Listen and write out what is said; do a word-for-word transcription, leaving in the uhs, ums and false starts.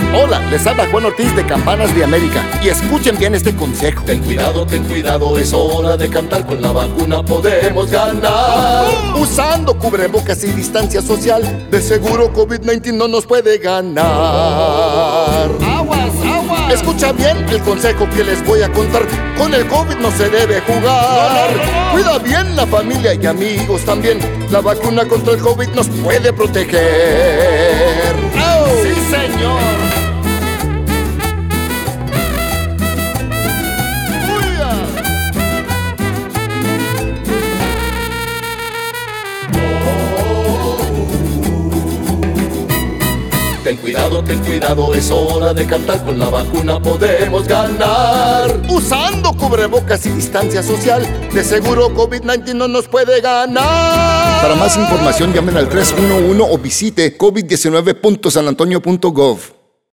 Hola, les habla Juan Ortiz de Campanas de América. Y escuchen bien este consejo. Ten cuidado, ten cuidado, es hora de cantar. Con la vacuna podemos ganar. Usando cubrebocas y distancia social, de seguro COVID diecinueve no nos puede ganar. Aguas, aguas. Escucha bien el consejo que les voy a contar. Con el COVID no se debe jugar. No, no, no. Cuida bien la familia y amigos también. La vacuna contra el COVID nos puede proteger. ¡Oh! Sí, señor. Ten cuidado, ten cuidado, es hora de cantar. Con la vacuna podemos ganar. Usando cubrebocas y distancia social, de seguro COVID diecinueve no nos puede ganar. Para más información llamen al tres uno uno o visite covid diecinueve punto san antonio punto gov.